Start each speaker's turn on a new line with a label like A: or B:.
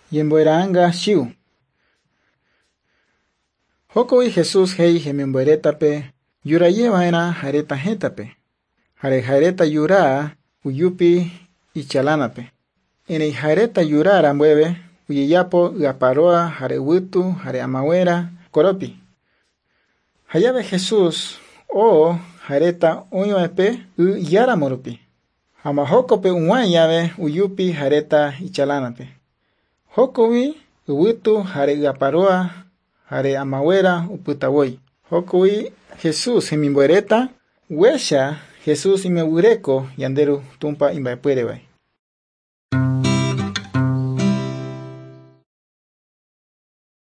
A: Yemboeranga shiu. Jokowi Jesús hei hemimboeretape yuraye vaera jareta jetape. Jare jareta yura uyupi ichalanape. Erei jareta yura rambueve uyeyapo iaparoa jare uvitu jare amauera koropi. Hayave Jesús o jareta oñoepe yaramorupi. Ama jokope uwai yave uyupi jareta ichalanape. Jokowi uvitu jare iaparoa jare amauera uputawoi. Jokowi Jesús hemimboereta uesha Jesús imegureko yanderu tumpa imbaepuere vai.